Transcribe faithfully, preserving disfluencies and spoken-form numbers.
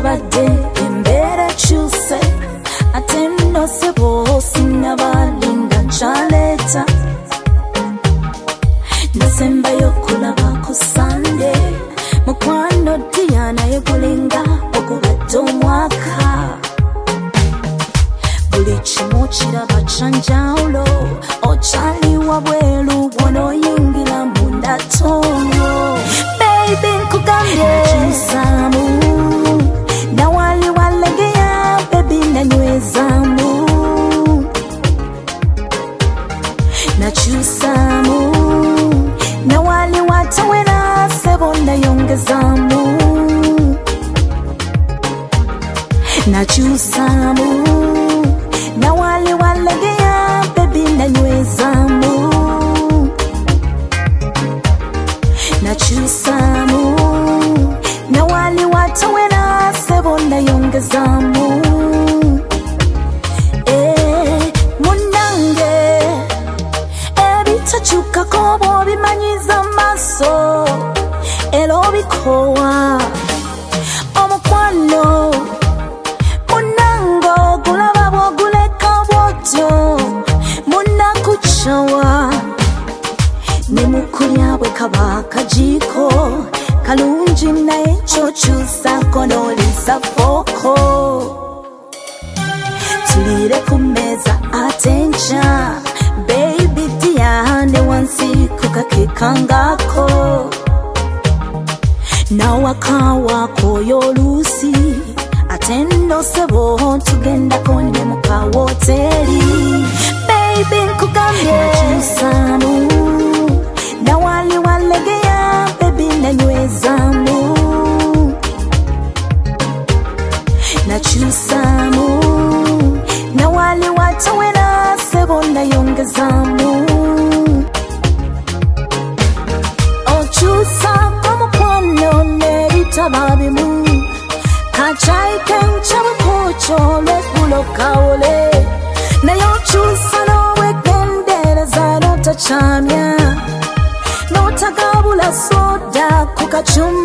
newankubadde embeera ekyuse ate nno ssebo sinnabalinga nkyaleeta nasembayo kulaba ku Sande mukwano Diana yegulinga okubadde omwaka buli kimu kiraba kyanjawulo okyali wabweru bw'onooyingira munda tonyo baby nkugambye nakyusaamu nawali walegeya baby nanywezaamu nakyusaamu nawali watawera sebo nayongezaamu nakyusaamu nawali walegeya baby nanywezaamu nakyusaamu nawali watawera sebo nayongezaamu eh munange ebitakyukako bw'obimanyiza maaso era obikowa omukwano munango gulaba bw'oguleka bw'otyo munakucawa ne mukulya bwe kaba akajiiko kalungi naye kyokyusako n'olisa fooko tulire ku mmeeza ate nkya baby Diane wansi ku kakekangako nawakawaako y'oluusi ate nno ssebo tugendako ne mu kawooteri baby nkugambye nakyusaamu nawali walegeya baby nanywezaamu nakyusaamu nawali watawera sebo nayongezaamu okyusaako mukwano n'ebitaba bimu kacayi kenkya bukokyo lweggulo kawole naye okyusa n'obwegendereza n'otakyamya n'otagabula soda ku kacuma